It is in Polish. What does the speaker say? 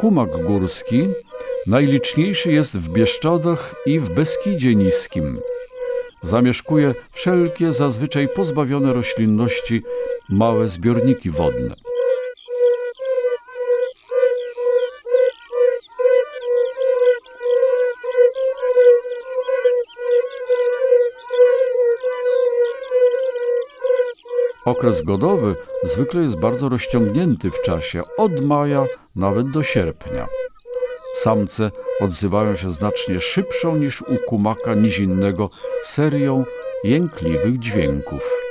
kumak górski najliczniejszy jest w Bieszczadach i w Beskidzie Niskim. Zamieszkuje wszelkie, zazwyczaj pozbawione roślinności, małe zbiorniki wodne. Okres godowy zwykle jest bardzo rozciągnięty w czasie, od maja nawet do sierpnia. Samce odzywają się znacznie szybszą niż u kumaka nizinnego serią jękliwych dźwięków.